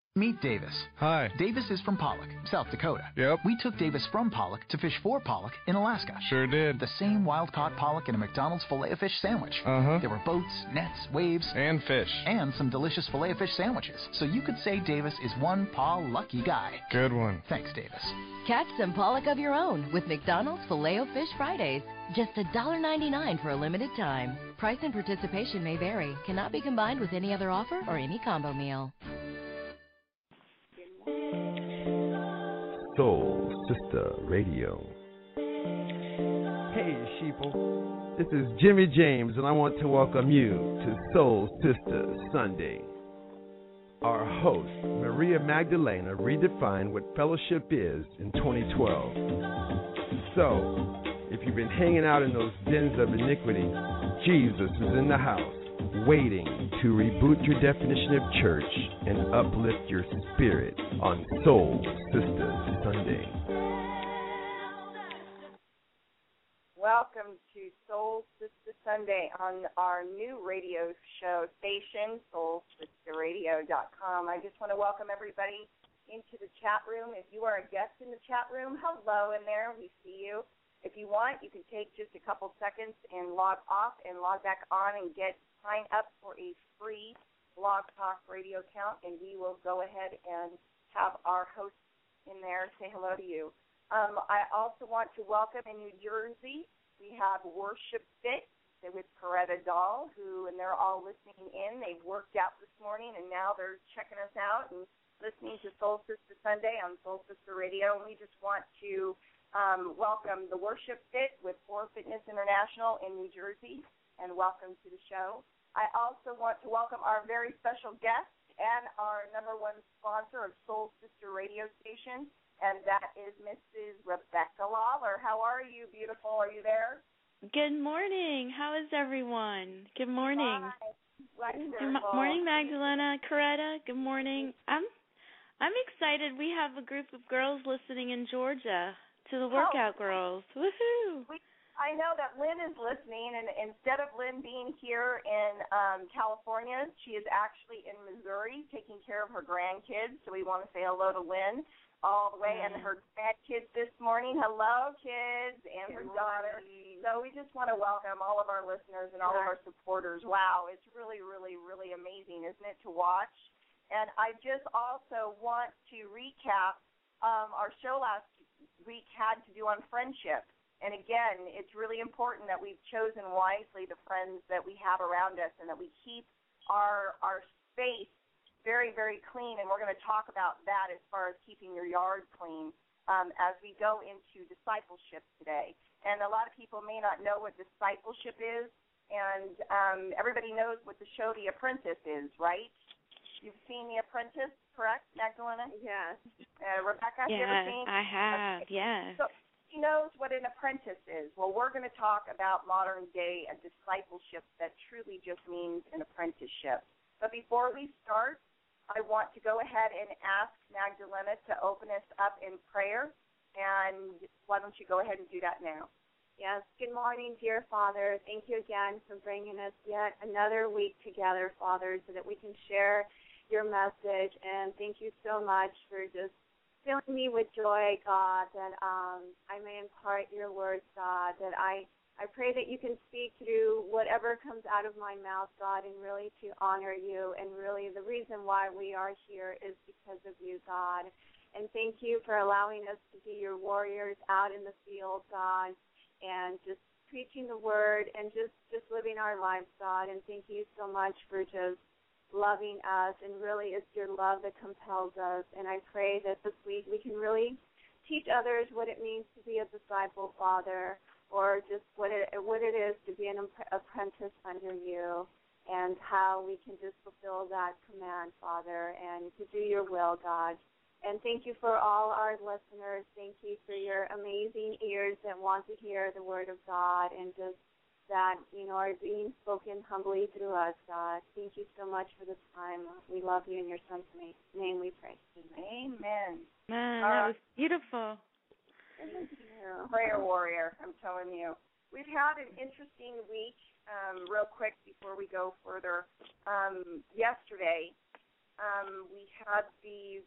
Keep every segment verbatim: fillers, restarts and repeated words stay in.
Meet Davis. Hi. Davis is from Pollock, South Dakota. Yep. We took Davis from Pollock to fish for Pollock in Alaska. Sure did. The same wild-caught pollock in a McDonald's Filet-O-Fish sandwich. Uh-huh. There were boats, nets, waves. And fish. And some delicious Filet-O-Fish sandwiches. So you could say Davis is one paw lucky guy. Good one. Thanks, Davis. Catch some pollock of your own with McDonald's Filet-O-Fish Fridays. Just one dollar ninety-nine for a limited time. Price and participation may vary. Cannot be combined with any other offer or any combo meal. Soul Sister Radio. Hey, sheeple. This is Jimmy James, and I want to welcome you to Soul Sister Sunday. Our host, Maria Magdalena, redefined what fellowship is in twenty twelve. So, if you've been hanging out in those dens of iniquity, Jesus is in the house, waiting to reboot your definition of church and uplift your spirit on Soul Sister Sunday. Welcome to Soul Sister Sunday on our new radio show station, soul sister radio dot com. I just want to welcome everybody into the chat room. If you are a guest in the chat room, hello in there. We see you. If you want, you can take just a couple seconds and log off and log back on and get sign up for a free Blog Talk radio account, and we will go ahead and have our host in there say hello to you. Um, I also want to welcome in New Jersey, we have Worship Fit with Coretta Dahl, who, and they're all listening in. They've worked out this morning, and now they're checking us out and listening to Soul Sister Sunday on Soul Sister Radio. And we just want to um, welcome the Worship Fit with Four Fitness International in New Jersey, and welcome to the show. I also want to welcome our very special guest and our number one sponsor of Soul Sister Radio Station, and that is Missus Rebecca Lawler. How are you, beautiful? Are you there? Good morning. How is everyone? Good morning. Hi. Good mo- morning, Magdalena, Coretta. Good morning. I'm I'm excited. We have a group of girls listening in Georgia to the Workout oh. Girls. Woohoo! We, I know that Lynn is listening, and instead of Lynn being here in um, California, she is actually in Missouri taking care of her grandkids. So we want to say hello to Lynn all the way, mm. and her grandkids this morning. Hello, kids, and her daughter. So we just want to welcome all of our listeners and all of our supporters. Wow, it's really, really, really amazing, isn't it, to watch? And I just also want to recap um, our show last week had to do on friendship. And again, it's really important that we've chosen wisely the friends that we have around us and that we keep our our space very, very clean. And we're going to talk about that as far as keeping your yard clean um, as we go into discipleship today. And a lot of people may not know what discipleship is, and um, everybody knows what the show The Apprentice is, right? You've seen The Apprentice, correct, Magdalena? Yes. Uh, Rebecca, yes, you ever seen? I have, okay. yes. So she knows what an apprentice is. Well, we're going to talk about modern day a discipleship that truly just means an apprenticeship. But before we start, I want to go ahead and ask Magdalena to open us up in prayer. And why don't you go ahead and do that now? Yes. Good morning, dear Father. Thank you again for bringing us yet another week together, Father, so that we can share your message. And thank you so much for just filling me with joy, God, that um, I may impart your words, God, that I, I pray that you can speak through whatever comes out of my mouth, God, and really to honor you. And really the reason why we are here is because of you, God. And thank you for allowing us to be your warriors out in the field, God, and just preaching the word and just, just living our lives, God. And thank you so much for just loving us, and really it's your love that compels us. And I pray that this week we can really teach others what it means to be a disciple, Father, or just what it, what it is to be an apprentice under you, and how we can just fulfill that command, Father, and to do your will, God. And thank you for all our listeners. Thank you for your amazing ears that want to hear the word of God, and just that, you know, are being spoken humbly through us, God. Thank you so much for this time. We love you in your son's name we pray. Amen. Man, uh, that was beautiful. Prayer warrior, I'm telling you. We've had an interesting week. Um, real quick before we go further, um, yesterday, um, we had the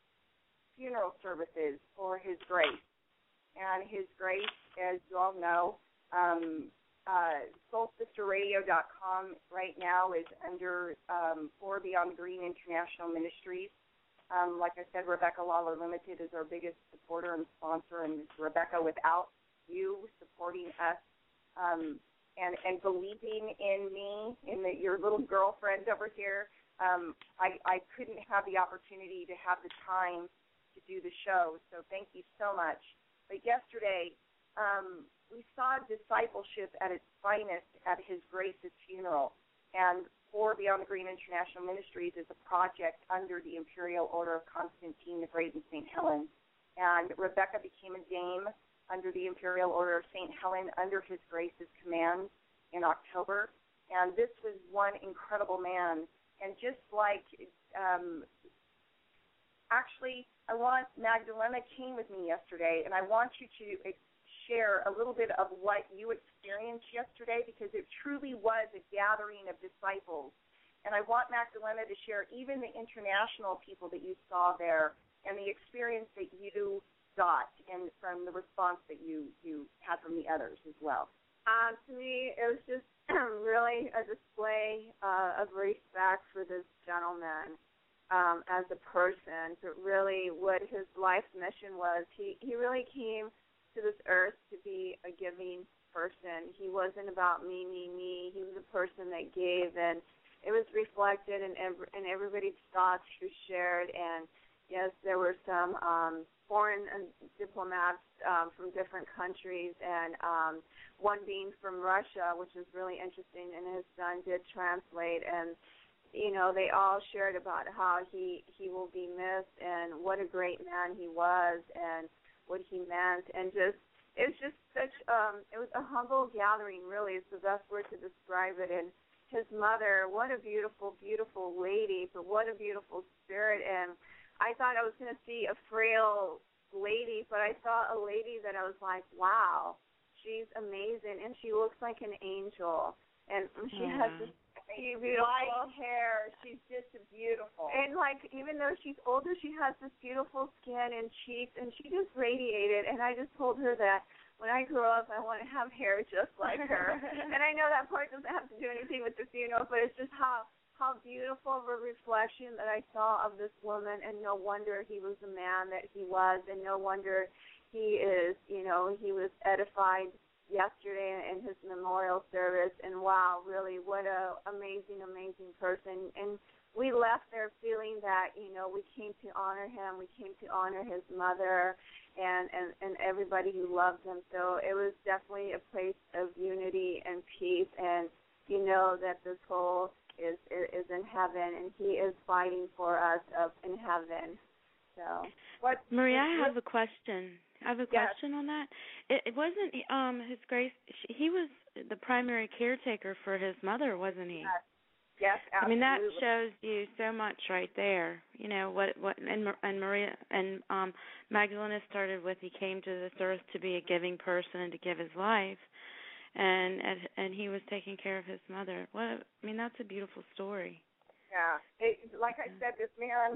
funeral services for His Grace. And His Grace, as you all know, um, uh, soul sister radio dot com right now is under um, For Beyond the Green International Ministries. Um, like I said, Rebecca Lawler Limited is our biggest supporter and sponsor, and Rebecca, without you supporting us um, and, and believing in me, in the, your little girlfriend over here, um, I, I couldn't have the opportunity to have the time to do the show. So thank you so much. But yesterday, um, we saw discipleship at its finest at His Grace's funeral. And For Beyond the Green International Ministries is a project under the Imperial Order of Constantine the Great and Saint Helen. And Rebecca became a dame under the Imperial Order of Saint Helen under His Grace's command in October. And this was one incredible man. And just like, um, actually, I want, Magdalena came with me yesterday, and I want you to share a little bit of what you experienced yesterday, because it truly was a gathering of disciples. And I want Magdalena to share even the international people that you saw there and the experience that you got and from the response that you, you had from the others as well. Uh, to me, it was just really a display uh, of respect for this gentleman um, as a person, but really what his life's mission was. He, he really came to this earth to be a giving person. He wasn't about me, me, me. He was a person that gave, and it was reflected in, every, in everybody's thoughts who shared. And yes, there were some um, foreign uh, diplomats um, from different countries, and um, one being from Russia, which is really interesting, and his son did translate. And you know, they all shared about how he, he will be missed and what a great man he was and what he meant, and just it was just such um it was a humble gathering, really is the best word to describe it. And his mother, what a beautiful, beautiful lady, but what a beautiful spirit. And I thought I was going to see a frail lady, but I saw a lady that I was like, wow, she's amazing, and she looks like an angel, and she mm. has this beautiful white hair. She's just beautiful. And, like, even though she's older, she has this beautiful skin and cheeks, and she just radiated. And I just told her that when I grow up, I want to have hair just like her. And I know that part doesn't have to do anything with the funeral, but it's just how, how beautiful of a reflection that I saw of this woman, and no wonder he was the man that he was, and no wonder he is, you know, he was edified yesterday in his memorial service. And wow, really, what a amazing, amazing person. And we left there feeling that, you know, we came to honor him, we came to honor his mother and, and, and everybody who loved him. So it was definitely a place of unity and peace, and you know that this soul is, is in heaven, and he is fighting for us up in heaven. So what Maria, I have a question. I have a question yes. on that. It, it wasn't um, His Grace. She, he was the primary caretaker for his mother, wasn't he? Yes. Yes, absolutely. I mean, that shows you so much right there. You know what? What and and Maria and um, Magdalena started with. He came to this earth to be a giving person and to give his life, and and, and he was taking care of his mother. What? A, I mean, that's a beautiful story. Yeah. It, like I said, this man,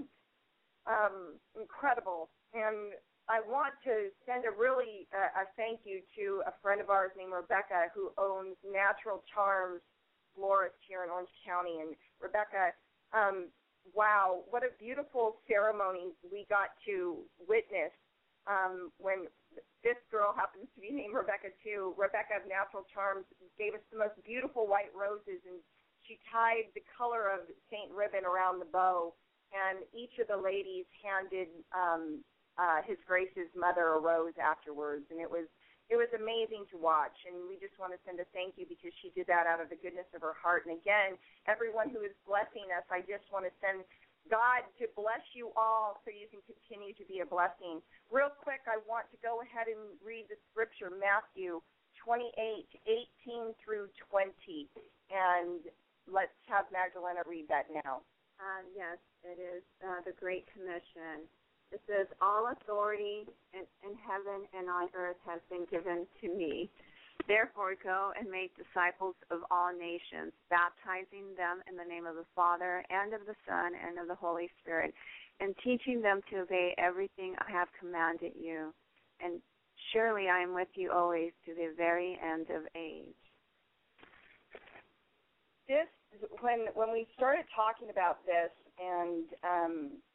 um, incredible, and I want to send a really uh, a thank you to a friend of ours named Rebecca, who owns Natural Charms Florist here in Orange County. And Rebecca, um, wow, what a beautiful ceremony we got to witness um, when this girl happens to be named Rebecca too. Rebecca of Natural Charms gave us the most beautiful white roses, and she tied the color of Saint ribbon around the bow, and each of the ladies handed um, Uh, His Grace's mother a rose afterwards, and it was it was amazing to watch. And we just want to send a thank you, because she did that out of the goodness of her heart. And again, everyone who is blessing us, I just want to send God to bless you all so you can continue to be a blessing. Real quick, I want to go ahead and read the scripture, Matthew twenty-eight, eighteen through twenty, and let's have Magdalena read that now. Uh, yes, it is uh, the Great Commission. It says, all authority in, in heaven and on earth has been given to me. Therefore, go and make disciples of all nations, baptizing them in the name of the Father and of the Son and of the Holy Spirit, and teaching them to obey everything I have commanded you. And surely I am with you always to the very end of age. This, when when we started talking about this, and um,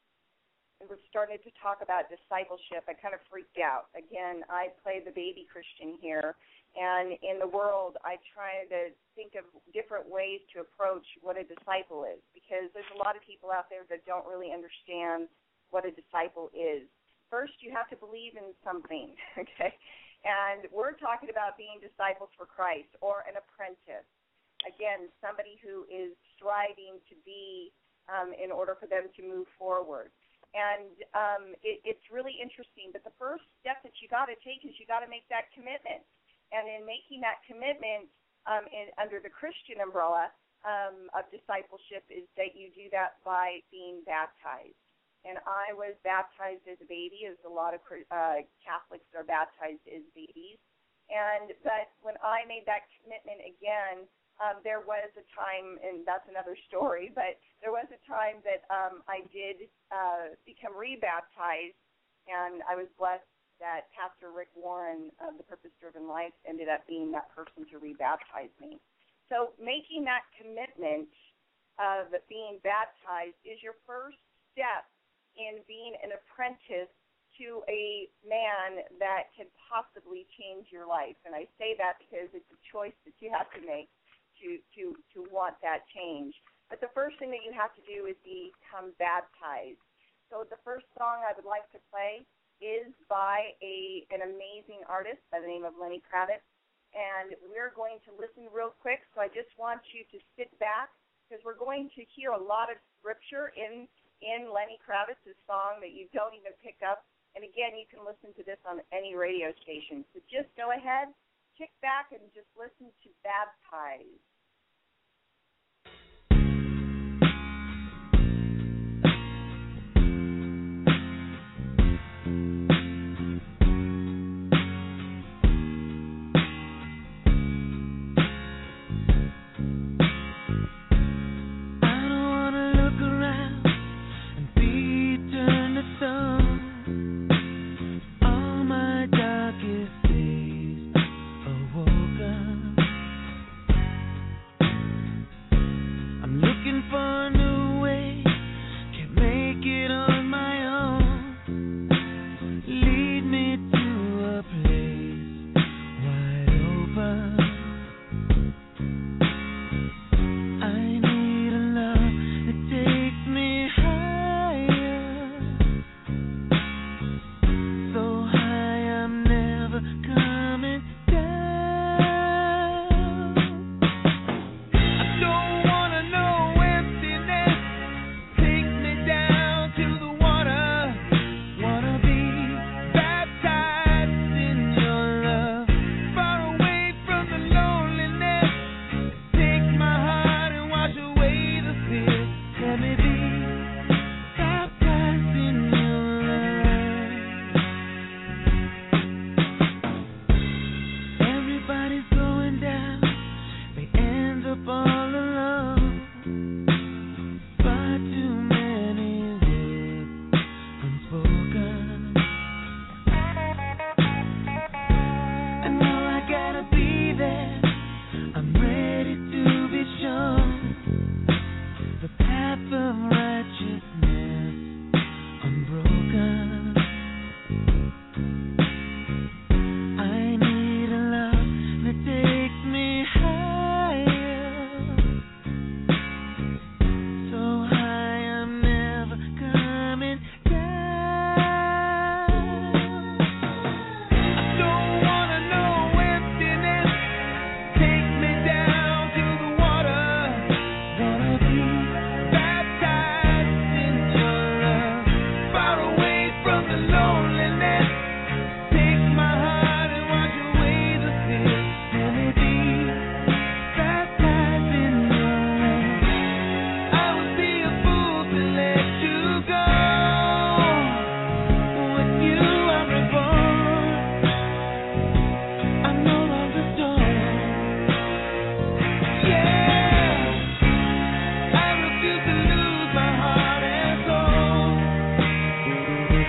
we started to talk about discipleship, I kind of freaked out. Again, I play the baby Christian here. And in the world, I try to think of different ways to approach what a disciple is, because there's a lot of people out there that don't really understand what a disciple is. First, you have to believe in something, okay? And we're talking about being disciples for Christ, or an apprentice. Again, somebody who is striving to be um, in order for them to move forward. And um, it, it's really interesting, but the first step that you got to take is you got to make that commitment. And in making that commitment um, in, under the Christian umbrella um, of discipleship is that you do that by being baptized. And I was baptized as a baby, as a lot of uh, Catholics are baptized as babies. And but when I made that commitment again, um, there was a time, and that's another story, but there was a time that um, I did uh, become rebaptized, and I was blessed that Pastor Rick Warren of the Purpose Driven Life ended up being that person to rebaptize me. So making that commitment of being baptized is your first step in being an apprentice to a man that can possibly change your life. And I say that because it's a choice that you have to make to, to, to want that change. But the first thing that you have to do is become baptized. So the first song I would like to play is by a an amazing artist by the name of Lenny Kravitz. And we're going to listen real quick, so I just want you to sit back, because we're going to hear a lot of scripture in, in Lenny Kravitz's song that you don't even pick up. And again, you can listen to this on any radio station. So just go ahead, kick back, and just listen to Baptized. All my darkest days awoken.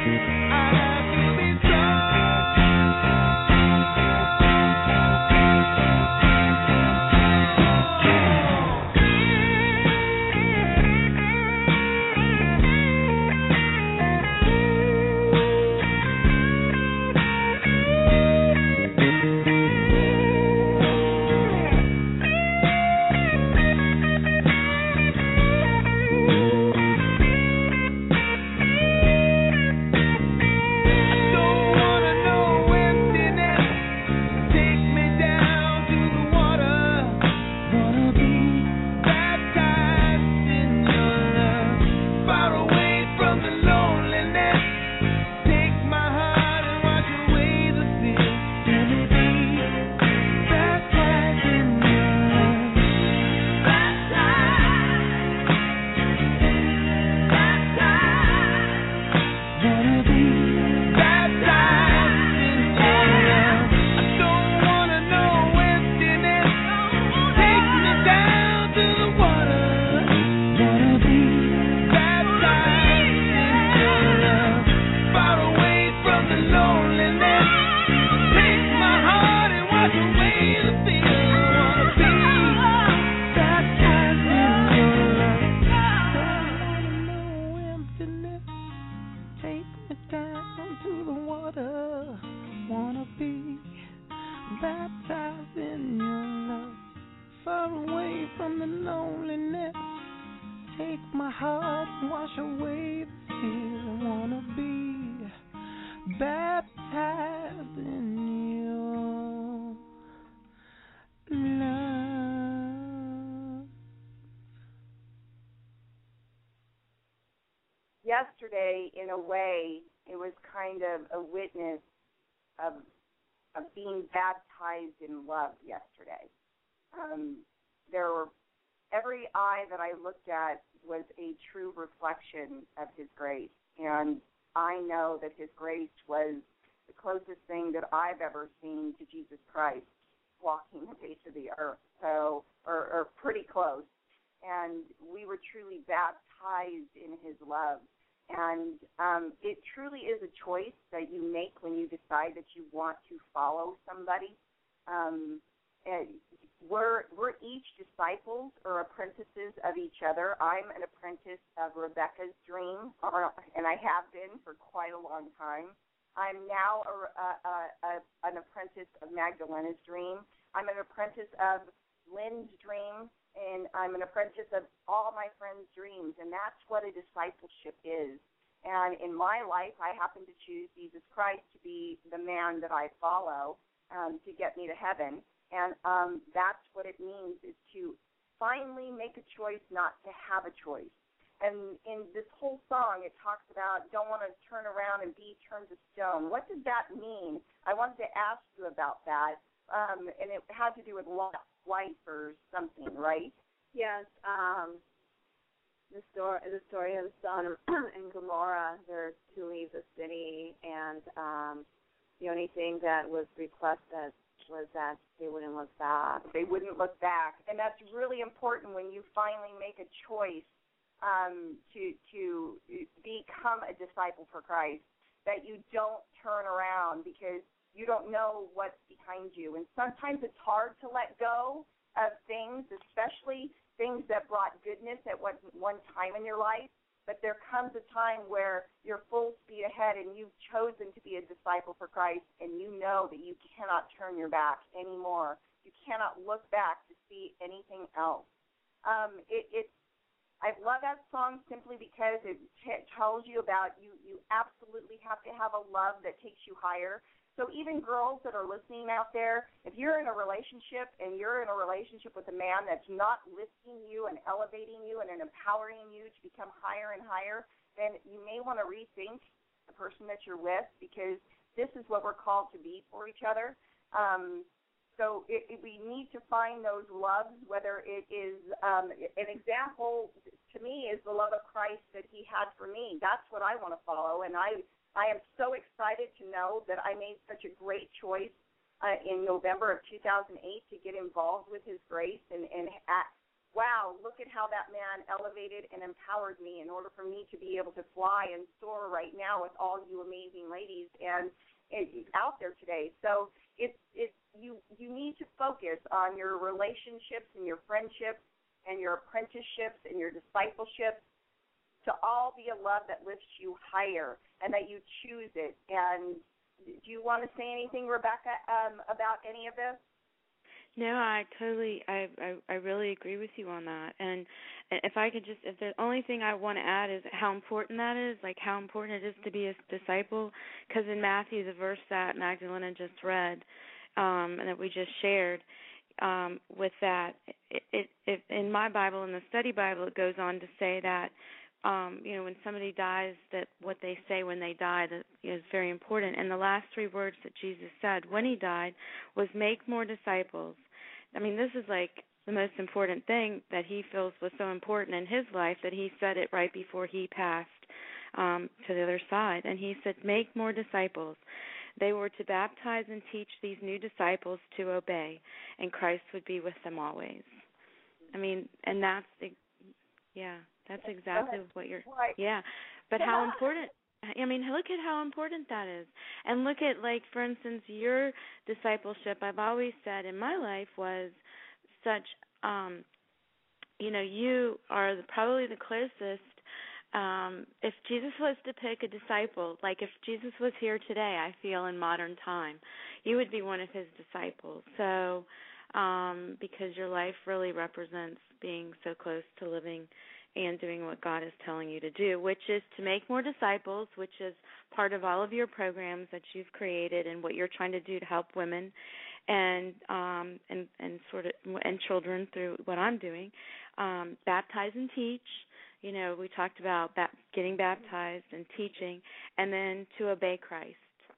Yesterday, in a way, it was kind of a witness of of being baptized in love yesterday. Um, there were every eye that I looked at was a true reflection of His grace, and I know that His grace was the closest thing that I've ever seen to Jesus Christ walking the face of the earth, so or, or pretty close. And we were truly baptized in His love. And um, it truly is a choice that you make when you decide that you want to follow somebody. Um, and we're, we're each disciples or apprentices of each other. I'm an apprentice of Rebecca's dream, or, and I have been for quite a long time. I'm now a, a, a, an apprentice of Magdalena's dream. I'm an apprentice of Lynn's dream. And I'm an apprentice of all my friends' dreams, and that's what a discipleship is. And in my life, I happen to choose Jesus Christ to be the man that I follow um, to get me to heaven. And um, that's what it means, is to finally make a choice not to have a choice. And in this whole song, it talks about don't want to turn around and be turned to stone. What does that mean? I wanted to ask you about that, um, and it had to do with life. Wife or something, right? Yes. Um, the story, the story of Sodom and Gomorrah. They're to leave the city, and um, the only thing that was requested was that they wouldn't look back. They wouldn't look back, and that's really important when you finally make a choice um, to to become a disciple for Christ. That you don't turn around because you don't know what's behind you. And sometimes it's hard to let go of things, especially things that brought goodness at one, one time in your life. But there comes a time where you're full speed ahead and you've chosen to be a disciple for Christ, and you know that you cannot turn your back anymore. You cannot look back to see anything else. Um, it, it, I love that song simply because it t- tells you about you, you absolutely have to have a love that takes you higher. So even girls that are listening out there, if you're in a relationship and you're in a relationship with a man that's not lifting you and elevating you and empowering you to become higher and higher, then you may want to rethink the person that you're with, because this is what we're called to be for each other. Um, so it, it, we need to find those loves, whether it is um, an example to me is the love of Christ that He had for me. That's what I want to follow, and I I am so excited to know that I made such a great choice uh, in November of two thousand eight to get involved with His grace and, and at, wow, look at how that man elevated and empowered me in order for me to be able to fly and soar right now with all you amazing ladies and, and out there today. So it's it's you you need to focus on your relationships and your friendships and your apprenticeships and your discipleships to all be a love that lifts you higher and that you choose it. And do you want to say anything, Rebecca, um, about any of this? No, I totally, I, I, I really agree with you on that. And if I could just, if the only thing I want to add is how important that is, like how important it is to be a disciple, because in Matthew, the verse that Magdalena just read um, and that we just shared, um, with that, it, it, it, in my Bible, in the study Bible, it goes on to say that, um, you know, when somebody dies, that what they say when they die that is very important. And the last three words that Jesus said when he died was, make more disciples. I mean, this is like the most important thing that he feels was so important in his life that he said it right before he passed um, to the other side. And he said, make more disciples. They were to baptize and teach these new disciples to obey, and Christ would be with them always. I mean, and that's, yeah, that's exactly what you're, yeah. But how important, I mean, look at how important that is. And look at, like, for instance, your discipleship, I've always said in my life was such, um, you know, you are the, probably the closest. Um, if Jesus was to pick a disciple, like if Jesus was here today, I feel in modern time, you would be one of his disciples. So, um, because your life really represents being so close to living and doing what God is telling you to do, which is to make more disciples, which is part of all of your programs that you've created and what you're trying to do to help women and um, and and sort of and children through what I'm doing. Um, baptize and teach. You know, we talked about that, getting baptized and teaching, and then to obey Christ.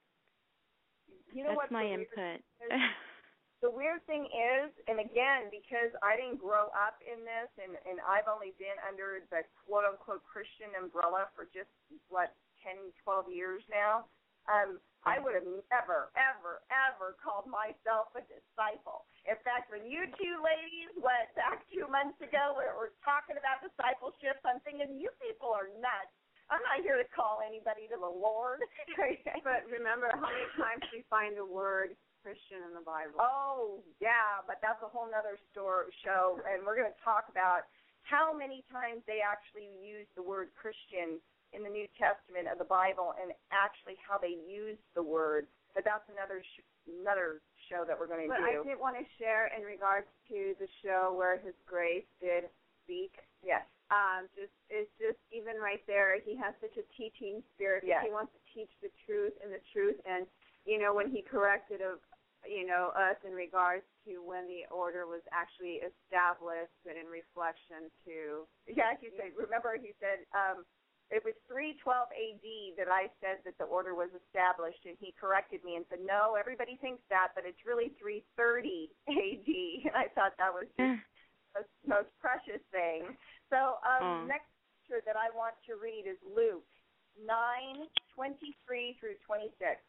You know That's what my the input. Weird, the weird thing is, and again, because I didn't grow up in this, and, and I've only been under the quote-unquote Christian umbrella for just, what, ten, twelve years now, um, I would have never, ever, ever called myself a disciple. In fact, when you two ladies went back two months ago, we were talking about discipleship, I'm thinking, you people are nuts. I'm not here to call anybody to the Lord. But remember how many times we find the word Christian in the Bible. Oh, yeah, but that's a whole other story, show, and we're going to talk about how many times they actually use the word Christian in the New Testament of the Bible and actually how they use the word. But that's another sh- another show that we're going to but do. But I did want to share in regards to the show where His Grace did speak. Yes. Um, just it's just even right there, he has such a teaching spirit. Yes. He wants to teach the truth and the truth. And, you know, when he corrected, a, you know, us in regards to when the order was actually established and in reflection to. Yeah, he said, remember he said, um, it was three twelve A D that I said that the order was established, and he corrected me and said, no, everybody thinks that, but it's really three thirty A D And I thought that was just the most precious thing. So um, mm. next scripture that I want to read is Luke nine twenty-three through twenty-six.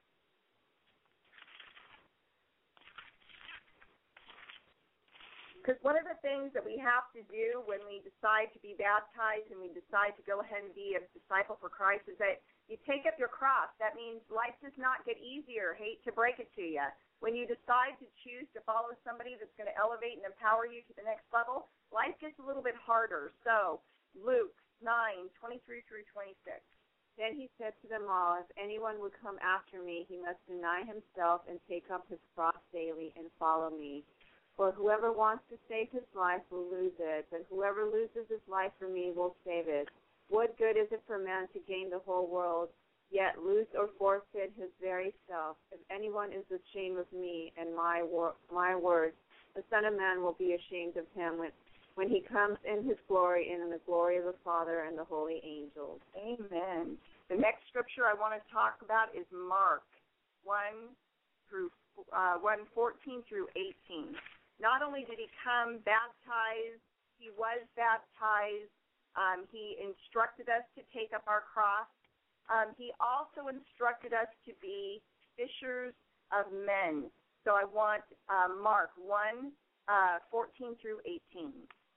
Because one of the things that we have to do when we decide to be baptized and we decide to go ahead and be a disciple for Christ is that you take up your cross. That means life does not get easier. Hate to break it to you. When you decide to choose to follow somebody that's going to elevate and empower you to the next level, life gets a little bit harder. So Luke nine twenty-three through twenty-six. Then he said to them all, if anyone would come after me, he must deny himself and take up his cross daily and follow me. For whoever wants to save his life will lose it, but whoever loses his life for me will save it. What good is it for man to gain the whole world, yet lose or forfeit his very self? If anyone is ashamed of me and my wor- my words, the Son of Man will be ashamed of him when, when he comes in his glory and in the glory of the Father and the holy angels. Amen. The next scripture I want to talk about is Mark one through uh, one fourteen through eighteen. Not only did he come baptized, he was baptized. Um, he instructed us to take up our cross. Um, he also instructed us to be fishers of men. So I want uh, Mark one, uh, fourteen through eighteen.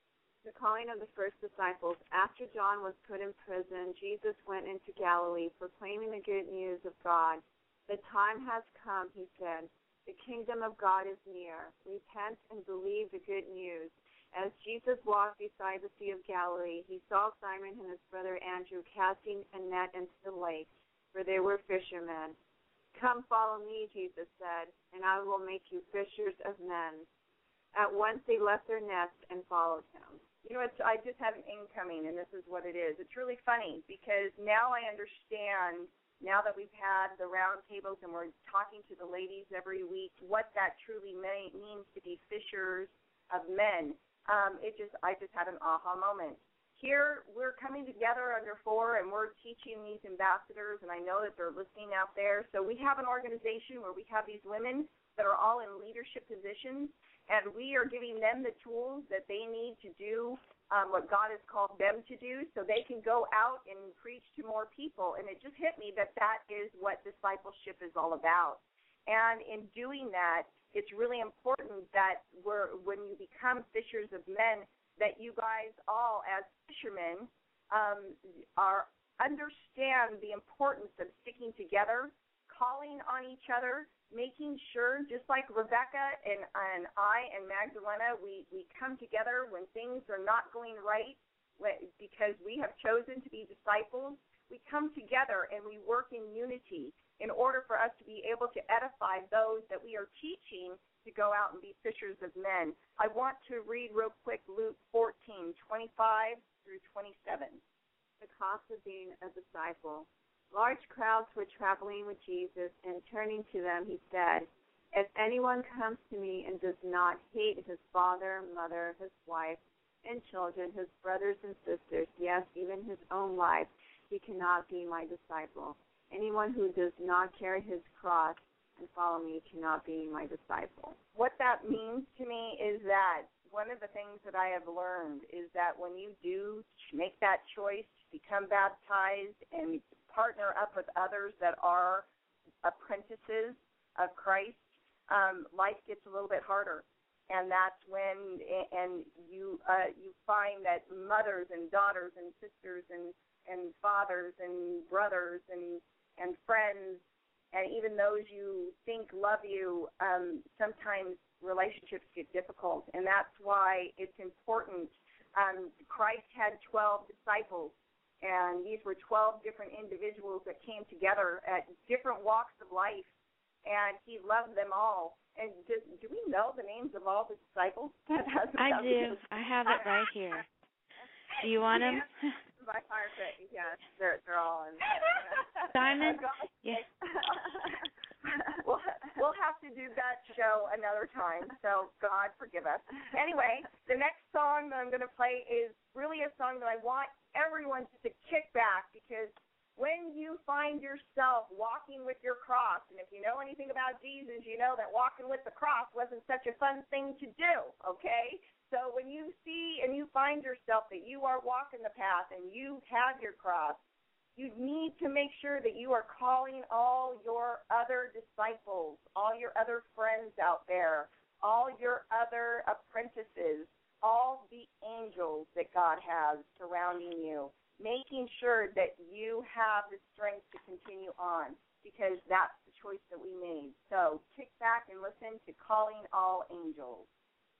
The calling of the first disciples. After John was put in prison, Jesus went into Galilee, proclaiming the good news of God. The time has come, he said. The kingdom of God is near. Repent and believe the good news. As Jesus walked beside the Sea of Galilee, he saw Simon and his brother Andrew casting a net into the lake, for they were fishermen. Come follow me, Jesus said, and I will make you fishers of men. At once they left their nets and followed him. You know, it's, I just had an incoming, and this is what it is. It's really funny because now I understand, now that we've had the round tables and we're talking to the ladies every week, what that truly may, means to be fishers of men. Um, it just, I just had an aha moment. Here, we're coming together under four, and we're teaching these ambassadors, and I know that they're listening out there. So we have an organization where we have these women that are all in leadership positions, and we are giving them the tools that they need to do um, what God has called them to do so they can go out and preach to more people. And it just hit me that that is what discipleship is all about. And in doing that, it's really important that we're, when you become fishers of men, that you guys all, as fishermen, um, are understand the importance of sticking together, calling on each other, making sure, just like Rebecca and, and I and Magdalena, we, we come together when things are not going right because we have chosen to be disciples. We come together and we work in unity in order for us to be able to edify those that we are teaching to go out and be fishers of men. I want to read real quick Luke fourteen, twenty-five through twenty-seven. The cost of being a disciple. Large crowds were traveling with Jesus, and turning to them, he said, if anyone comes to me and does not hate his father, mother, his wife, and children, his brothers and sisters, yes, even his own life, he cannot be my disciple. Anyone who does not carry his cross and follow me cannot be my disciple. What that means to me is that one of the things that I have learned is that when you do make that choice to become baptized and partner up with others that are apprentices of Christ, um, life gets a little bit harder. And that's when and you uh, you find that mothers and daughters and sisters and, and fathers and brothers and, and friends and even those you think love you, um, sometimes relationships get difficult. And that's why it's important. Um, Christ had twelve disciples. And these were twelve different individuals that came together at different walks of life, and he loved them all. And do, do we know the names of all the disciples? I do. I have it right here. Do you want them? By fire, yes, they're they're all in. Simon. Yes. we'll we'll have to do that show another time. So God forgive us. Anyway, the next song that I'm going to play is really a song that I want everyone to kick back, because when you find yourself walking with your cross, and if you know anything about Jesus, you know that walking with the cross wasn't such a fun thing to do, okay? So when you see and you find yourself that you are walking the path and you have your cross, you need to make sure that you are calling all your other disciples, all your other friends out there, all your other apprentices, all the angels that God has surrounding you, making sure that you have the strength to continue on, because that's the choice that we made. So kick back and listen to Calling All Angels.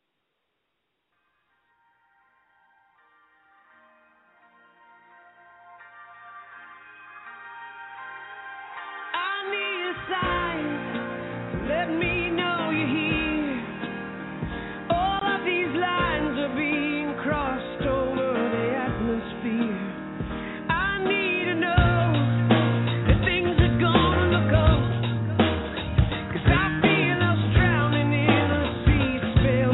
I need a sign to let me know you're here. All of these lines are being crossed over the atmosphere. I need to know that things are gonna look up, 'cause I feel us drowning in a sea spell.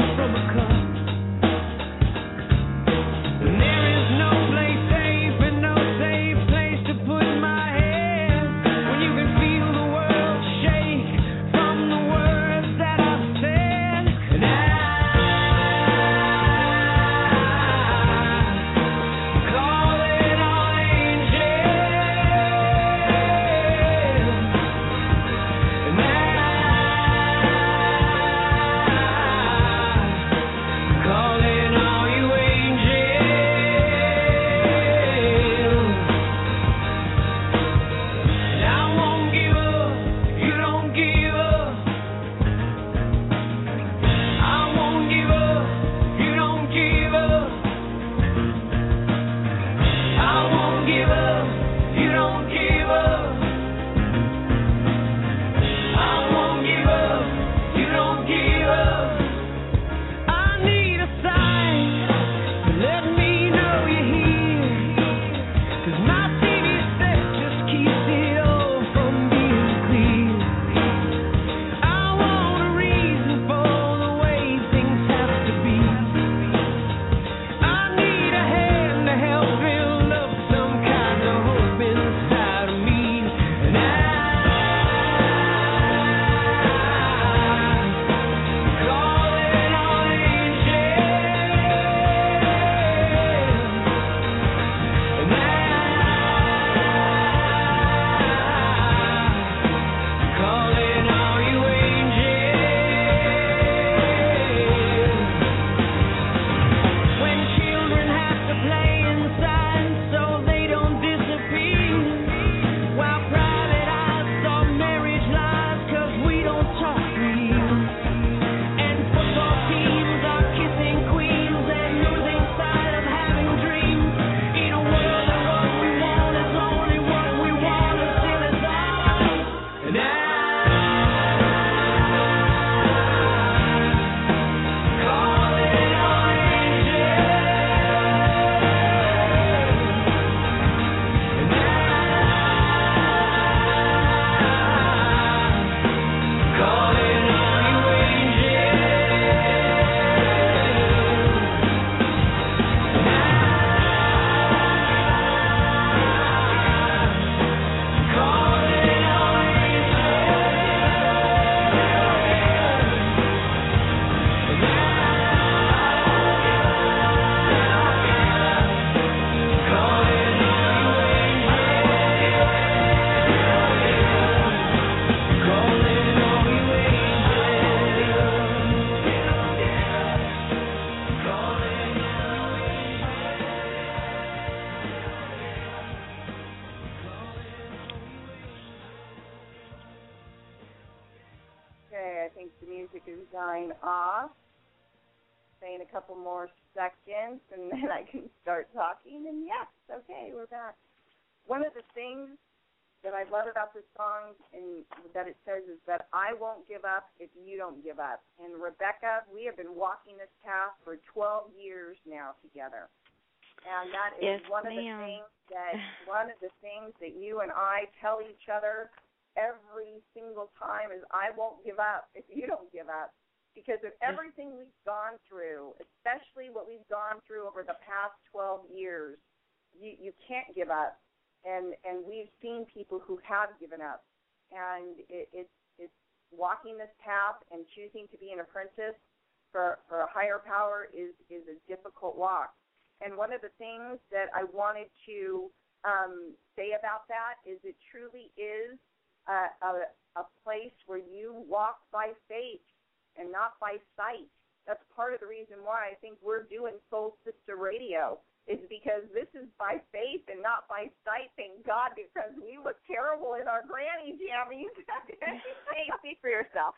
think the music is dying off. Saying a couple more seconds, and then I can start talking. And yes, okay, we're back. One of the things that I love about this song and that it says is that I won't give up if you don't give up. And Rebecca, we have been walking this path for twelve years now together. And that is yes, one of the things that one of the things that you and I tell each other every single time is I won't give up if you don't give up. Because of everything we've gone through, especially what we've gone through over the past twelve years, you, you can't give up. And and we've seen people who have given up. And it, it's it's walking this path and choosing to be an apprentice for, for a higher power is, is a difficult walk. And one of the things that I wanted to um, say about that is it truly is a, a, a place where you walk by faith and not by sight. That's part of the reason why I think we're doing Soul Sister Radio, is because this is by faith and not by sight, thank God, because we look terrible in our granny jammies. Hey, speak for yourself.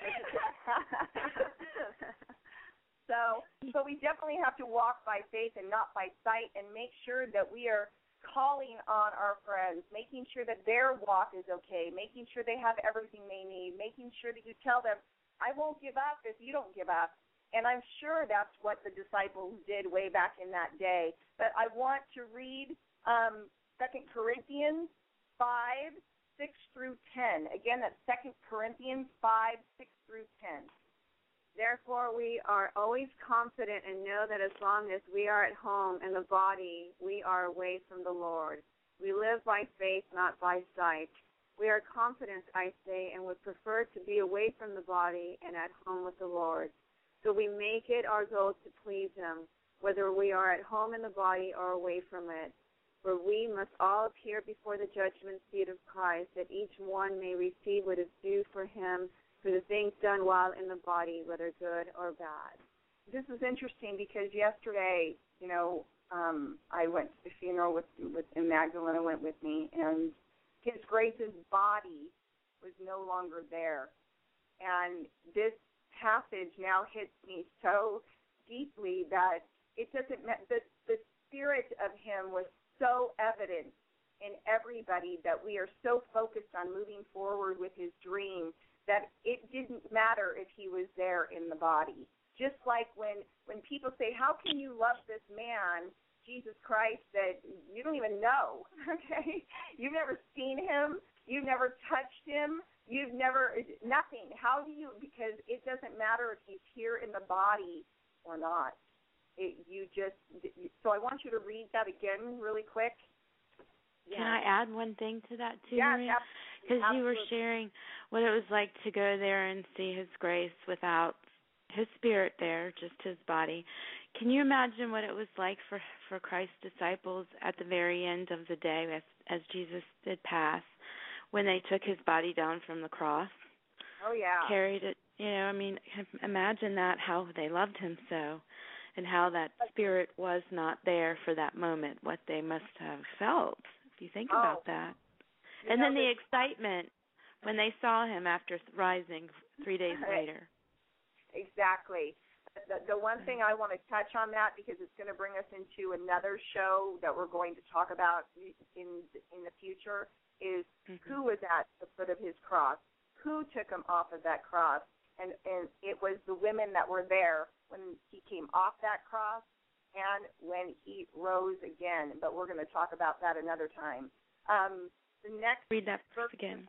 so, so we definitely have to walk by faith and not by sight and make sure that we are calling on our friends, making sure that their walk is okay, making sure they have everything they need, making sure that you tell them, I won't give up if you don't give up. And I'm sure that's what the disciples did way back in that day. But I want to read um, Second Corinthians five, six through ten. Again, that's Second Corinthians five, six through ten. Therefore, we are always confident and know that as long as we are at home in the body, we are away from the Lord. We live by faith, not by sight. We are confident, I say, and would prefer to be away from the body and at home with the Lord. So we make it our goal to please Him, whether we are at home in the body or away from it. For we must all appear before the judgment seat of Christ, that each one may receive what is due for him for the things done while in the body, whether good or bad. This is interesting because yesterday, you know, um, I went to the funeral with, with and Magdalena went with me, and His Grace's body was no longer there. And this passage now hits me so deeply that it doesn't the, the spirit of him was so evident in everybody that we are so focused on moving forward with his dream that it didn't matter if he was there in the body. Just like when, when people say, how can you love this man, Jesus Christ, that you don't even know, okay? You've never seen him. You've never touched him. You've never, nothing. How do you, because it doesn't matter if he's here in the body or not. It, you just, so I want you to read that again really quick. Yeah. Can I add one thing to that too, yes, Maria? Because you were sharing what it was like to go there and see His grace without His spirit there, just His body. Can you imagine what it was like for, for Christ's disciples at the very end of the day as, as Jesus did pass, when they took His body down from the cross? Oh, yeah. Carried it, you know, I mean, imagine that, how they loved Him so, and how that spirit was not there for that moment, what they must have felt, if you think oh. about that. You and know, then the excitement when they saw Him after rising three days later. Exactly. The, the one thing I want to touch on that, because it's going to bring us into another show that we're going to talk about in in the future, is mm-hmm. who was at the foot of His cross, who took Him off of that cross, and, and it was the women that were there when He came off that cross and when He rose again. But we're going to talk about that another time. Um, the next read that verse again.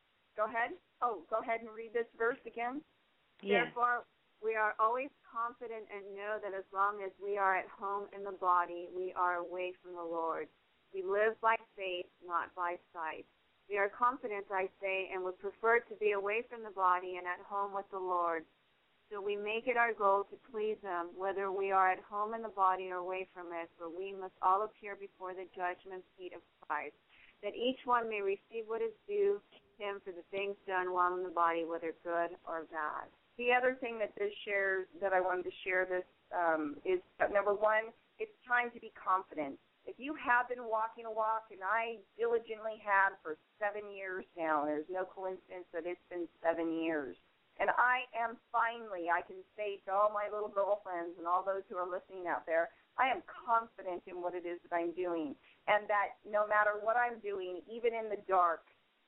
Go ahead. Oh, go ahead and read this verse again. Yes. Therefore, we are always confident and know that as long as we are at home in the body, we are away from the Lord. We live by faith, not by sight. We are confident, I say, and would prefer to be away from the body and at home with the Lord. So we make it our goal to please Him, whether we are at home in the body or away from it, for we must all appear before the judgment seat of Christ, that each one may receive what is due Him for the things done while in the body, whether good or bad. The other thing that this shares, that I wanted to share this, um, is that number one, it's time to be confident. If you have been walking a walk, and I diligently have for seven years now, and there's no coincidence that it's been seven years, And I am finally, I can say to all my little girlfriends and all those who are listening out there, I am confident in what it is that I'm doing. And that no matter what I'm doing, even in the dark,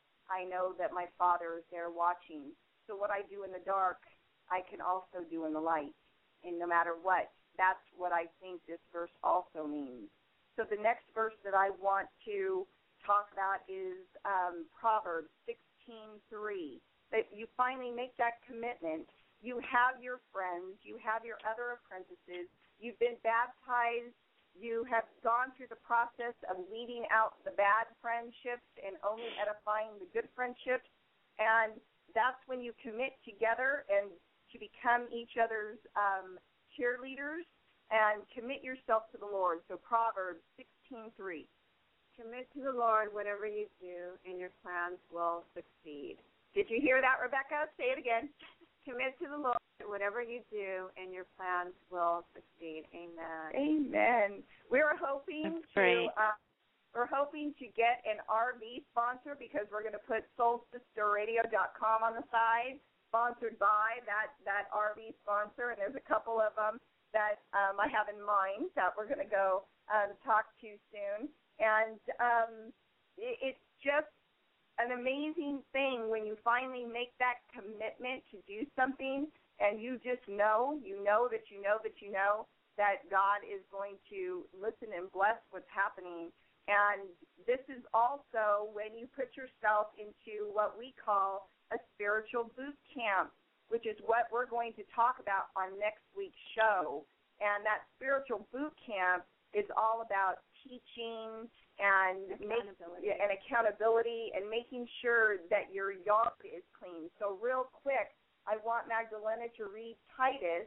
I know that my Father is there watching. So what I do in the dark, I can also do in the light. And no matter what, that's what I think this verse also means. So the next verse that I want to talk about is um, Proverbs sixteen three. That you finally make that commitment. You have your friends. You have your other apprentices. You've been baptized. You have gone through the process of weeding out the bad friendships and only edifying the good friendships. And that's when you commit together and to become each other's um, cheerleaders and commit yourself to the Lord. So Proverbs sixteen three. Commit to the Lord whatever you do, and your plans will succeed. Did you hear that, Rebecca? Say it again. Commit to the Lord whatever you do, and your plans will succeed. Amen. Amen. We're hoping That's to great. uh, we're hoping to get an R V sponsor because we're going to put soul sister radio dot com on the side, sponsored by that that R V sponsor, and there's a couple of them that um, I have in mind that we're going to go um, talk to soon, and um, it, it's just an amazing thing when you finally make that commitment to do something and you just know, you know that you know that you know that God is going to listen and bless what's happening. And this is also when you put yourself into what we call a spiritual boot camp, which is what we're going to talk about on next week's show. And that spiritual boot camp is all about teaching and accountability. Make, and accountability and making sure that your yard is clean. So real quick, I want Magdalena to read Titus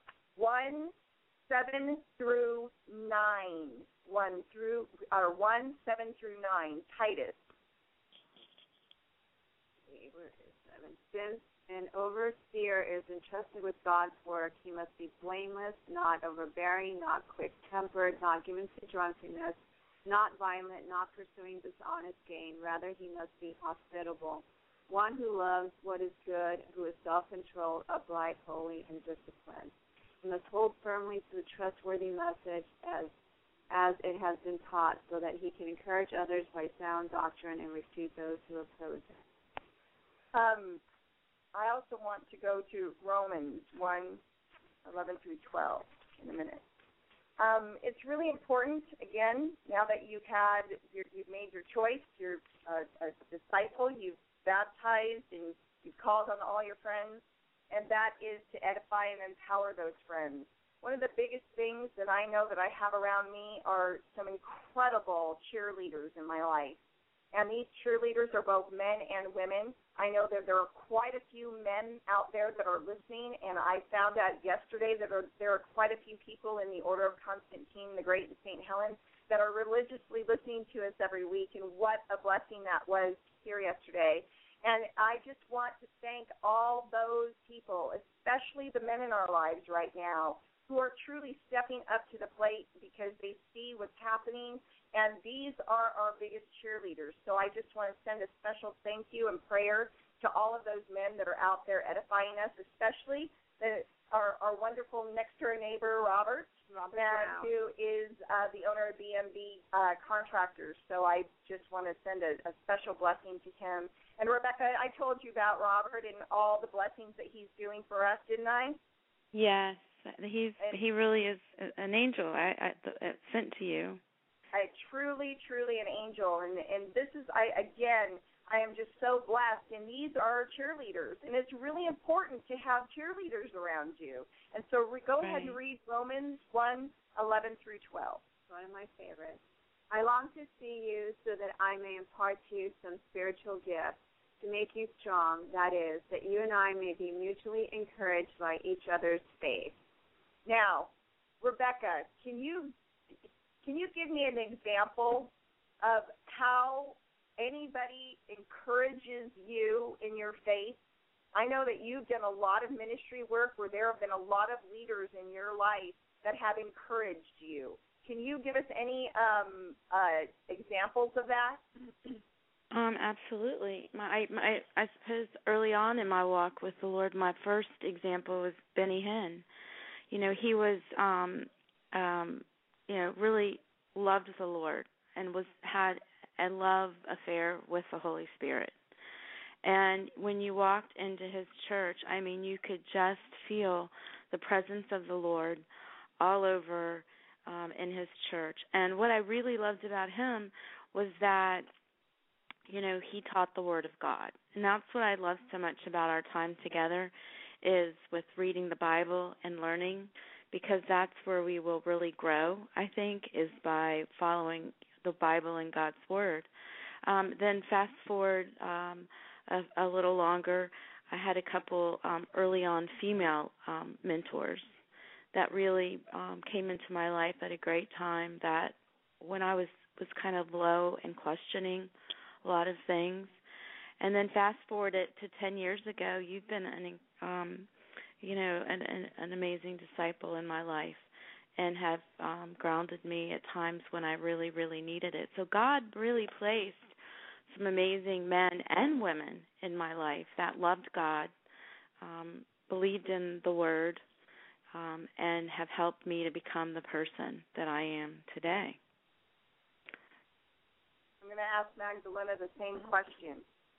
one, seven through nine. One through or one, seven through nine. Titus. Where is seven? Since an overseer is entrusted with God's work, he must be blameless, not overbearing, not quick-tempered, not given to drunkenness, not violent, not pursuing dishonest gain. Rather, he must be hospitable, one who loves what is good, who is self-controlled, upright, holy, and disciplined. He must hold firmly to the trustworthy message as as it has been taught, so that he can encourage others by sound doctrine and refute those who oppose it. Um, I also want to go to Romans one, eleven through twelve in a minute. Um, it's really important, again, now that you've had, you're, you've made your choice, you're a, a disciple, you've baptized, and you've called on all your friends, and that is to edify and empower those friends. One of the biggest things that I know that I have around me are some incredible cheerleaders in my life. And these cheerleaders are both men and women. I know that there are quite a few men out there that are listening, and I found out yesterday that are, there are quite a few people in the Order of Constantine the Great in Saint Helens that are religiously listening to us every week, and what a blessing that was here yesterday. And I just want to thank all those people, especially the men in our lives right now, who are truly stepping up to the plate because they see what's happening, and these are our biggest cheerleaders. So I just want to send a special thank you and prayer to all of those men that are out there edifying us, especially the, our, our wonderful next-door neighbor, Robert, Robert that, Brown. who is uh, the owner of B M B uh, Contractors. So I just want to send a, a special blessing to him. And, Rebecca, I told you about Robert and all the blessings that he's doing for us, didn't I? Yes, he's he really is an angel I, I, I sent to you. I truly, truly an angel, and and this is I again I am just so blessed. And these are cheerleaders, and it's really important to have cheerleaders around you. And so re, go Right. ahead and read Romans one, eleven through twelve. One of my favorites. I long to see you so that I may impart to you some spiritual gifts to make you strong, that is, that you and I may be mutually encouraged by each other's faith. Now, Rebecca, can you can you give me an example of how anybody encourages you in your faith? I know that you've done a lot of ministry work where there have been a lot of leaders in your life that have encouraged you. Can you give us any um, uh, examples of that? Um, absolutely. My, my, I suppose early on in my walk with the Lord, my first example was Benny Hinn. You know, he was, um, um, you know, really loved the Lord and was had a love affair with the Holy Spirit. And when you walked into his church, I mean, you could just feel the presence of the Lord all over um, in his church. And what I really loved about him was that, you know, he taught the Word of God. And that's what I love so much about our time together, is with reading the Bible and learning, because that's where we will really grow, I think, is by following the Bible and God's Word. Um, then fast forward um, a, a little longer, I had a couple um, early on female um, mentors that really um, came into my life at a great time, that when I was, was kind of low and questioning a lot of things. And then fast forward it to ten years ago, you've been an, um, you know, an, an, an amazing disciple in my life, and have um, grounded me at times when I really, really needed it. So God really placed some amazing men and women in my life that loved God, um, believed in the Word, um, and have helped me to become the person that I am today. I'm going to ask Magdalena the same question.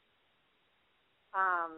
Um,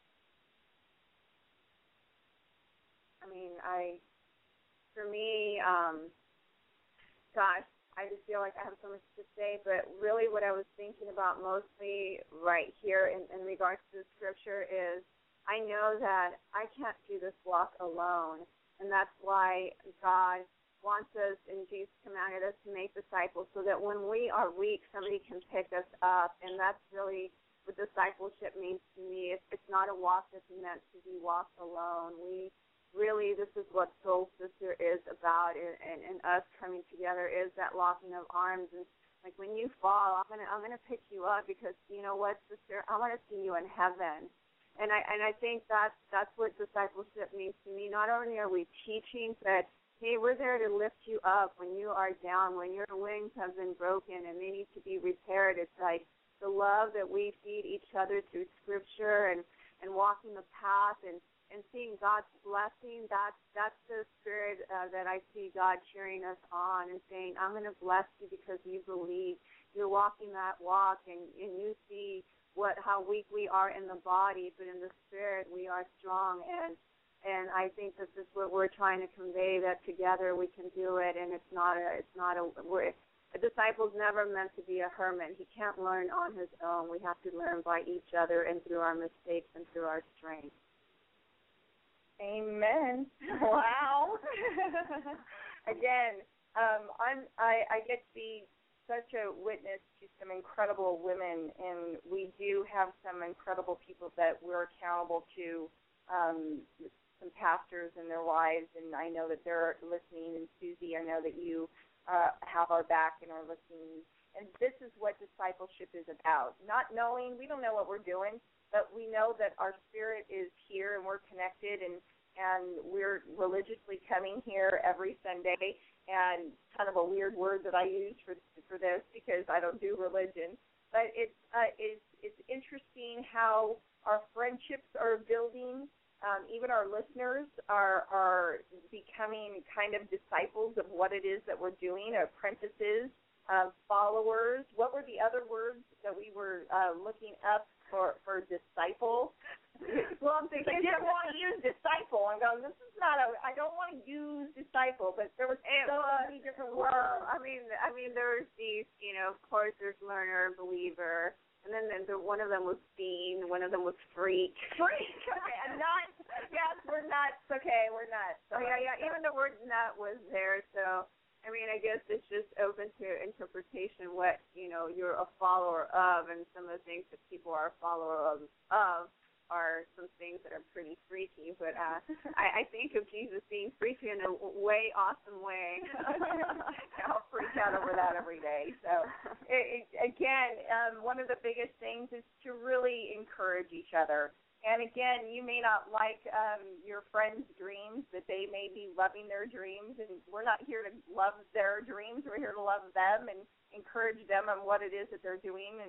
I mean, I, for me, um, gosh, I just feel like I have so much to say, but really what I was thinking about mostly right here in, in regards to the scripture is I know that I can't do this walk alone, and that's why God wants us, and Jesus commanded us to make disciples so that when we are weak, somebody can pick us up, and that's really what discipleship means to me. It's, it's not a walk that's meant to be walked alone. We Really, this is what Soul Sister is about, and, and, and us coming together is that locking of arms. And like when you fall, I'm gonna I'm gonna pick you up, because you know what, sister, I want to see you in heaven. And I and I think that's that's what discipleship means to me. Not only are we teaching, but hey, we're there to lift you up when you are down, when your wings have been broken and they need to be repaired. It's like the love that we feed each other through Scripture and and walking the path and. and seeing God's blessing. That's that's the spirit uh, that I see God cheering us on and saying, I'm going to bless you because you believe. You're walking that walk, and, and you see what how weak we are in the body, but in the spirit we are strong. And and I think this is what we're trying to convey, that together we can do it. And it's not a it's not a we're, a disciple's never meant to be a hermit. He can't learn on his own. We have to learn by each other and through our mistakes and through our strength. Amen. Wow. Again, um, I'm, I, I get to be such a witness to some incredible women, and we do have some incredible people that we're accountable to, um, some pastors and their wives, and I know that they're listening. And Susie, I know that you uh, have our back and are listening. And this is what discipleship is about. Not knowing, we don't know what we're doing, but we know that our spirit is here and we're connected, and, and we're religiously coming here every Sunday. And kind of a weird word that I use for for this because I don't do religion. But it's uh, it's, it's interesting how our friendships are building. Um, even our listeners are are becoming kind of disciples of what it is that we're doing, apprentices, uh, followers. What were the other words that we were uh, looking up for, for disciple? Well, I'm thinking, I didn't want to use disciple. I'm going, this is not a, I don't want to use disciple, but there was so many different words. Well, I mean, I mean, there's these, you know, of course, there's learner, believer, and then, then the, one of them was fiend, one of them was freak. Freak, okay, and nuts. Yes, we're nuts. Okay, we're nuts. So, yeah, yeah, even the word nut was there, so. I mean, I guess it's just open to interpretation what, you know, you're a follower of, and some of the things that people are a follower of, of are some things that are pretty freaky. But uh, I, I think of Jesus being freaky in a way awesome way. I'll freak out over that every day. So, it, it, again, um, one of the biggest things is to really encourage each other. And again, you may not like um, your friend's dreams, that they may be loving their dreams, and we're not here to love their dreams. We're here to love them and encourage them on what it is that they're doing. And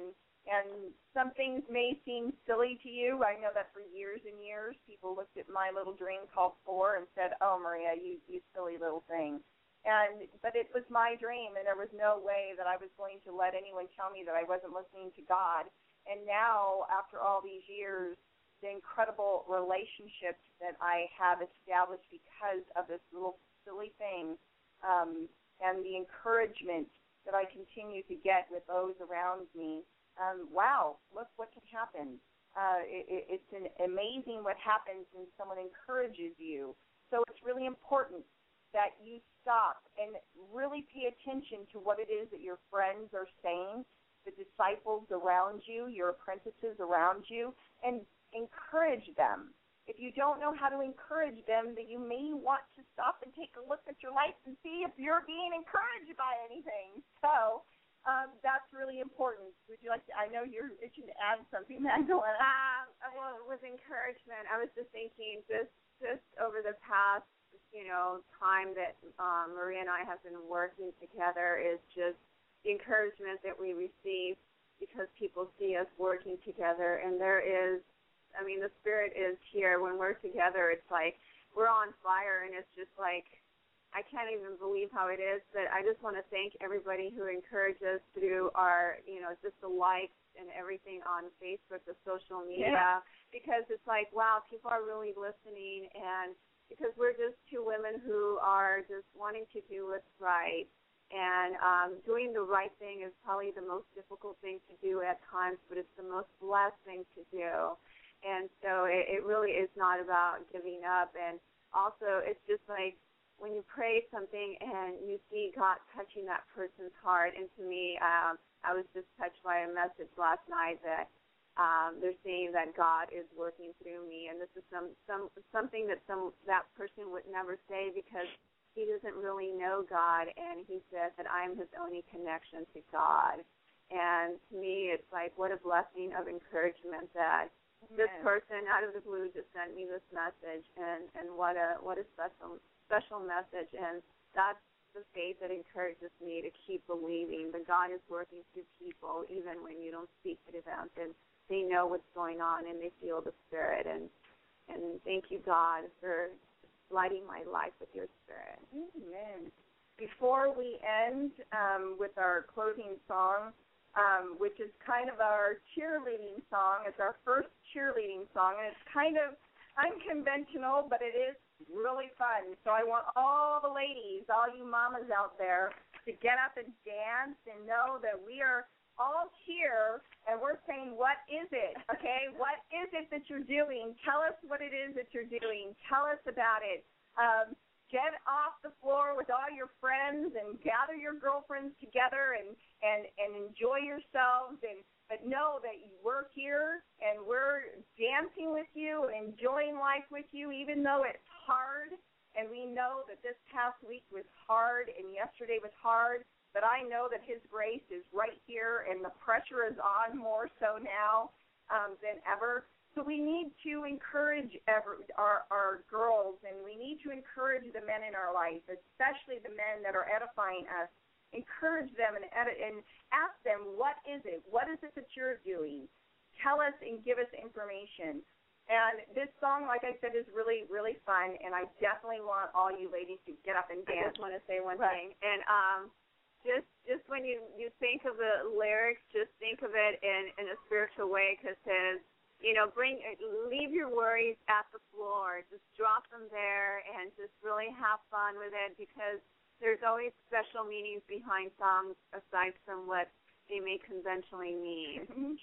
and some things may seem silly to you. I know that for years and years, people looked at my little dream called Four and said, "Oh, Maria, you, you silly little thing." And but it was my dream, and there was no way that I was going to let anyone tell me that I wasn't listening to God. And now, after all these years, the incredible relationships that I have established because of this little silly thing, um, and the encouragement that I continue to get with those around me. Um, wow, look what can happen. Uh, it, it's an amazing what happens when someone encourages you. So it's really important that you stop and really pay attention to what it is that your friends are saying, the disciples around you, your apprentices around you, and encourage them. If you don't know how to encourage them, then you may want to stop and take a look at your life and see if you're being encouraged by anything. So Um, that's really important. Would you like to, I know you're itching to add something, Magdalena. Uh, well, with encouragement, I was just thinking just, just over the past, you know, time that um, Maria and I have been working together is just the encouragement that we receive because people see us working together. And there is, I mean, the Spirit is here. When we're together, it's like we're on fire, and it's just like, I can't even believe how it is, but I just want to thank everybody who encouraged us through our, you know, just the likes and everything on Facebook, the social media, yeah. Because it's like, wow, people are really listening, and because we're just two women who are just wanting to do what's right, and um, doing the right thing is probably the most difficult thing to do at times, but it's the most blessed thing to do, and so it, it really is not about giving up, and also it's just like, when you pray something and you see God touching that person's heart, and to me, um, I was just touched by a message last night that um, they're saying that God is working through me, and this is some, some something that some that person would never say because he doesn't really know God, and he says that I'm his only connection to God. And to me, it's like, what a blessing of encouragement that Amen. This person out of the blue just sent me this message, and, and what a what a special special message, and that's the faith that encourages me to keep believing that God is working through people even when you don't speak to them, and they know what's going on and they feel the Spirit, and and thank you, God, for lighting my life with your Spirit. Amen. Before we end um, with our closing song, um, which is kind of our cheerleading song, it's our first cheerleading song, and it's kind of unconventional, but it is really fun. So I want all the ladies, all you mamas out there, to get up and dance and know that we are all here and we're saying, what is it? Okay, what is it that you're doing? Tell us what it is that you're doing. Tell us about it. Um, get off the floor with all your friends and gather your girlfriends together and, and, and enjoy yourselves, and but know that we're here and we're dancing with you and enjoying life with you, even though it's hard. And we know that this past week was hard and yesterday was hard, but I know that his grace is right here and the pressure is on more so now um, than ever. So we need to encourage every, our, our girls, and we need to encourage the men in our life, especially the men that are edifying us. Encourage them and, edit, and ask them, what is it? What is it that you're doing? Tell us and give us information. And this song, like I said, is really, really fun, and I definitely want all you ladies to get up and dance. I just want to say one right. thing. And um, just just when you, you think of the lyrics, just think of it in, in a spiritual way, because it says, you know, bring leave your worries at the floor. Just drop them there and just really have fun with it, because there's always special meanings behind songs aside from what they may conventionally mean.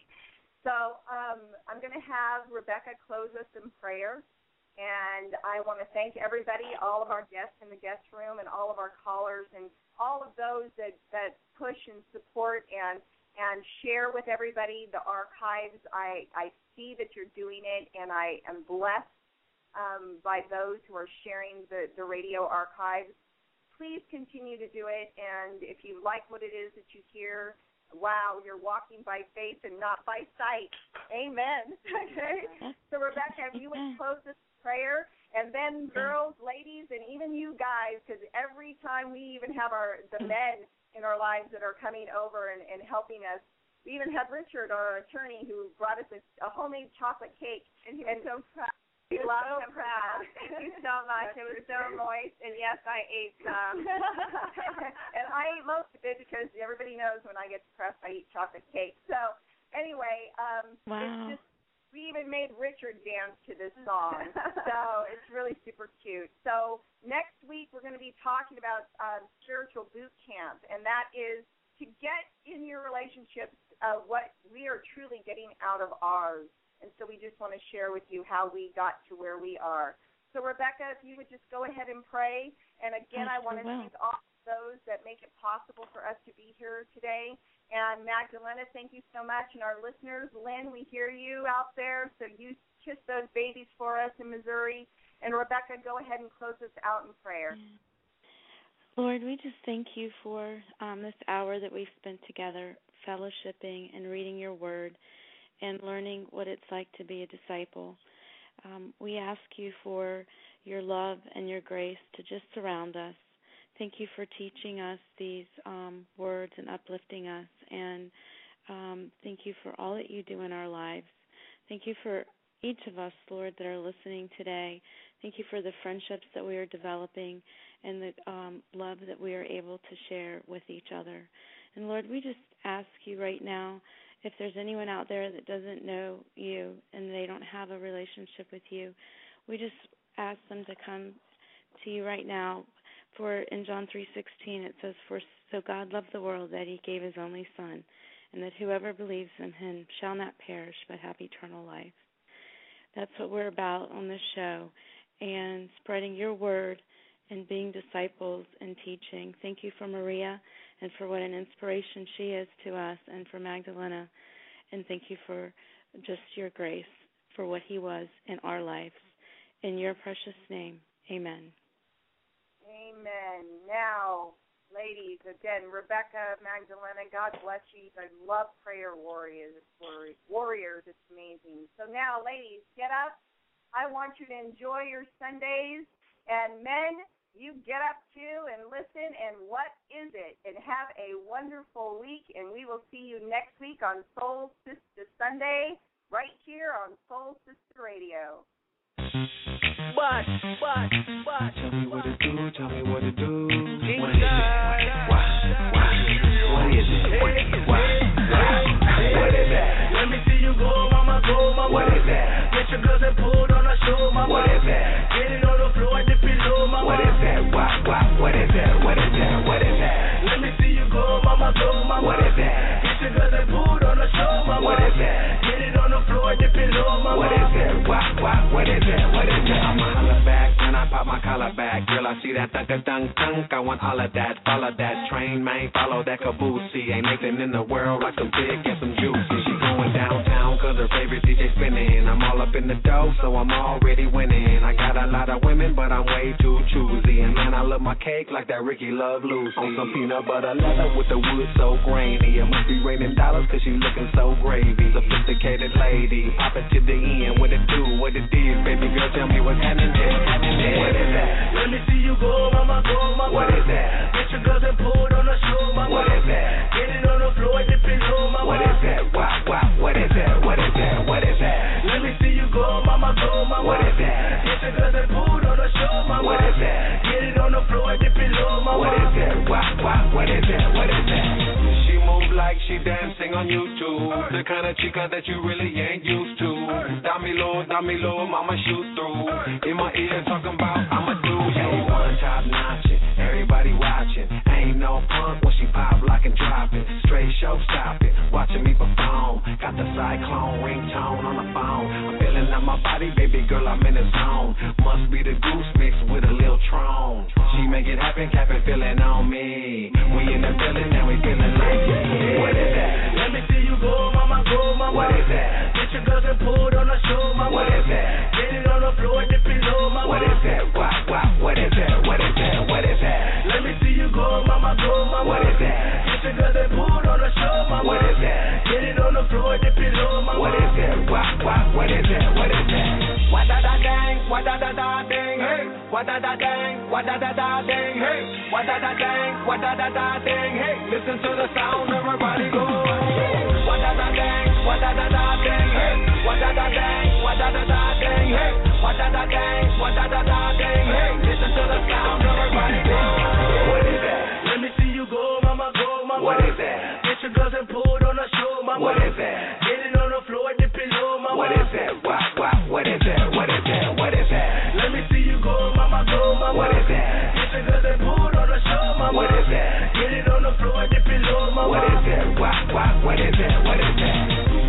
So um, I'm going to have Rebecca close us in prayer, and I want to thank everybody, all of our guests in the guest room, and all of our callers, and all of those that, that push and support and and share with everybody the archives. I, I see that you're doing it, and I am blessed um, by those who are sharing the, the radio archives. Please continue to do it, and if you like what it is that you hear, wow, you're walking by faith and not by sight. Amen. Okay. So, Rebecca, if you would close this prayer, and then girls, ladies, and even you guys, because every time we even have our the men in our lives that are coming over and, and helping us, we even had Richard, our attorney, who brought us a, a homemade chocolate cake. And he was so proud. He We was love so him proud. Thank you so much. It was so moist, and yes, I ate some. And I ate most of it because everybody knows when I get depressed, I eat chocolate cake. So anyway, um, wow. it's just, we even made Richard dance to this song. So it's really super cute. So next week we're going to be talking about um, spiritual boot camp, and that is to get in your relationships uh, what we are truly getting out of ours. And so we just want to share with you how we got to where we are. So, Rebecca, if you would just go ahead and pray. And, again, I, I want to thank all those that make it possible for us to be here today. And, Magdalena, thank you so much. And our listeners, Lynn, we hear you out there. So you kiss those babies for us in Missouri. And, Rebecca, go ahead and close us out in prayer. Lord, we just thank you for um, this hour that we've spent together, fellowshipping and reading your word, and learning what it's like to be a disciple. Um, we ask you for your love and your grace to just surround us. Thank you for teaching us these um, words and uplifting us. And um, thank you for all that you do in our lives. Thank you for each of us, Lord, that are listening today. Thank you for the friendships that we are developing and the um, love that we are able to share with each other. And, Lord, we just ask you right now, if there's anyone out there that doesn't know you and they don't have a relationship with you, we just ask them to come to you right now. For in John three sixteen it says, "For so God loved the world that he gave his only Son, and that whoever believes in him shall not perish but have eternal life." That's what we're about on this show, and spreading your word and being disciples and teaching. Thank you for Maria and for what an inspiration she is to us, and for Magdalena. And thank you for just your grace for what he was in our lives. In your precious name, amen. Amen. Now, ladies, again, Rebecca, Magdalena, God bless you. I love prayer warriors. Warriors, it's amazing. So now, ladies, get up. I want you to enjoy your Sundays. And men, you get up too and listen, and what is it? And have a wonderful week, and we will see you next week on Soul Sister Sunday, right here on Soul Sister Radio. What, what, what? Tell me what to do, tell me what to do. What is it? Why, why, what is it? Why, why, what is that? Let me see you go, mama, go, mama. What is that? Get your girls and pull on the show, mama. What is that? Get it on the floor and dip it low, mama. What is that? Why, why, what is that? What is that? What is that? Let me see you go, mama, go, mama. What is that? Get your girls and pull on the show, mama. What is that? Get it on the floor and dip it low, mama. What is that? Why, why, what is that? What is that? I'ma holler back when I pop my collar back. Girl, I see that thunk a dunk dunk. I want all of that. Follow that train, man. Follow that caboose. Ain't nothing in the world like some big and some juicy. She going downtown cause her favorite D J spinning. I'm all up in the dough, so I'm already winning. I got a lot of women, but I'm way too choosy. And man, I love my cake like that Ricky Love Lucy. On some peanut butter leather with the wood so grainy. It must be raining dollars cause she looking so gravy. Sophisticated lady, pop it to the end. What it do, what it is, baby girl, tell me what's happening there. What is that? Let me see you go, mama, go, mama. What is that? Get your girls and pull on the show, mama. What is that? Get it on the floor and dip it low, mama. What is that? Why, why, what is that? What is that? What is that? Let me see you go, mama, go, mama. What is that? Get your girls and pull on the show, mama. What is that? Get it on the floor and dip it low, mama. What is that? Why, why, what is that? What is that? She move like she dancing on YouTube. The kind of chica that you really ain't used to. Dami low, dami low, mama shoot through. In my ear talking about I'ma do you. One top notching, everybody watching. Ain't no punk when she pop, lock and drop it. Straight show stopping, watching me perform. Got the cyclone ringtone on the phone. I'm feeling out my body, baby girl, I'm in the zone. Must be the goose mixed with a little Tron. She make it happen, capping, feeling on me. We in the building and we feeling like it. What is that? Let me see you go, mama, go, mama. What is that? Get your girls and pull on the show, mama. What is that? Get it on the floor and dip it low, mama. What is that? Why, why, what is that? What is that? What is that? Let me see you go, mama, go, mama. What is that? Get your girls and pull on the show, mama. What is that? Get it on the floor and dip it low, mama. What is that? Why, why, what is that? What is that? What da da dang, what da da da dang, hey. What da da dang, what da da da dang, hey. What da da dang, what da da da dang, hey. Listen to the sound, everybody go. What dang, what da da da dang, hey, what da da dang, what da da da dang, hey, what da da dang, what da da da dang, hey, listen to the sound of everybody ding. What is that? Let me see you go, mama, go, mama. What is that? Get your girls and pull it on the show, mama. What is that? Get it on the floor, dip it low, mama. What is that? What, what, what is that? What is that? What is that? Let me see you go, mama, go, mama. What is that? Get your girls and pull it on the show, mama. What is that? Get it on the floor, dip it low, mama. What is that? What, what, what is that? What is that?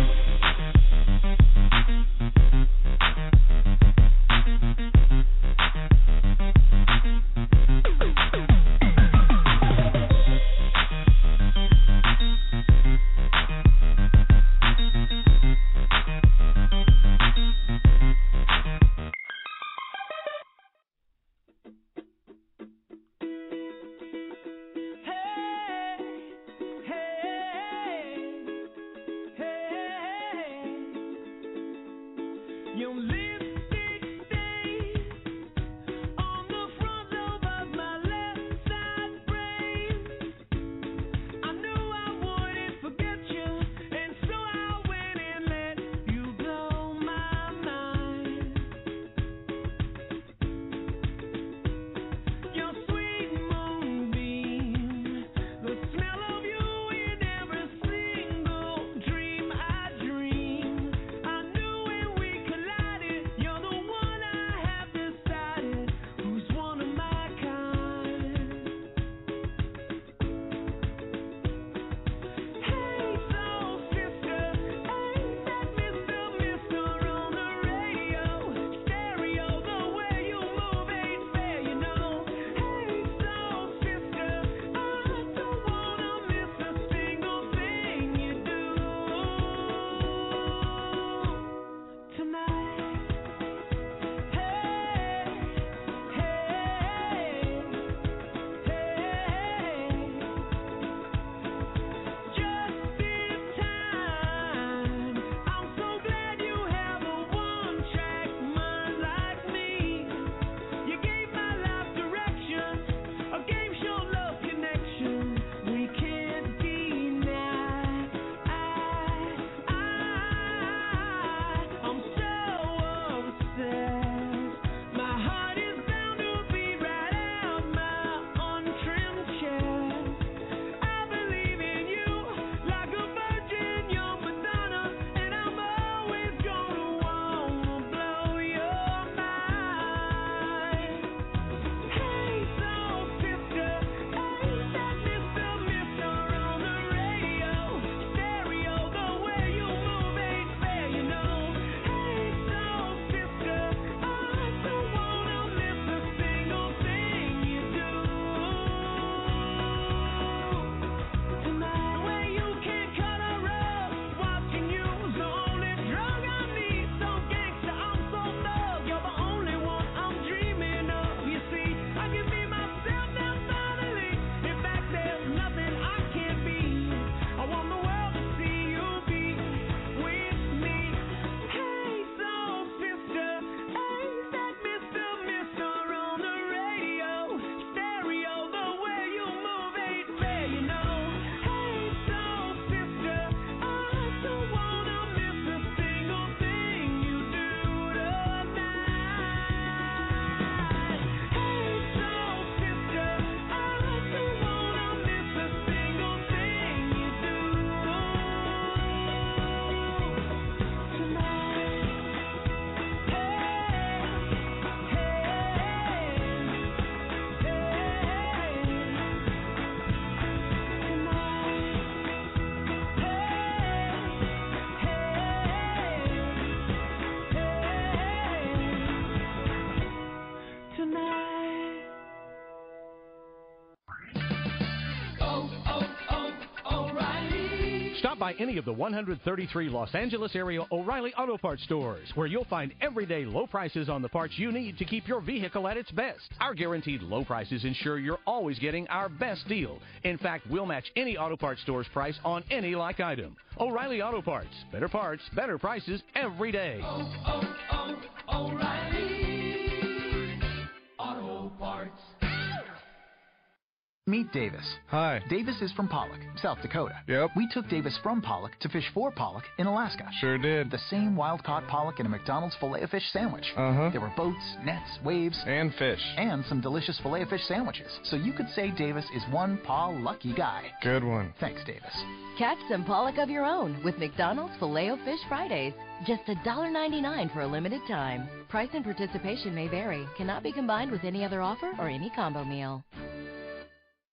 Stop by any of the one hundred thirty-three Los Angeles area O'Reilly Auto Parts stores, where you'll find everyday low prices on the parts you need to keep your vehicle at its best. Our guaranteed low prices ensure you're always getting our best deal. In fact, we'll match any auto parts store's price on any like item. O'Reilly Auto Parts. Better parts, better prices every day. Oh, oh, oh, O'Reilly Auto Parts. Meet Davis. Hi. Davis is from Pollock, South Dakota. Yep. We took Davis from Pollock to fish for Pollock in Alaska. Sure did. The same wild-caught pollock in a McDonald's Filet-O-Fish sandwich. Uh-huh. There were boats, nets, waves. And fish. And some delicious Filet-O-Fish sandwiches. So you could say Davis is one paw lucky guy. Good one. Thanks, Davis. Catch some pollock of your own with McDonald's Filet-O-Fish Fridays. Just one dollar ninety-nine for a limited time. Price and participation may vary. Cannot be combined with any other offer or any combo meal.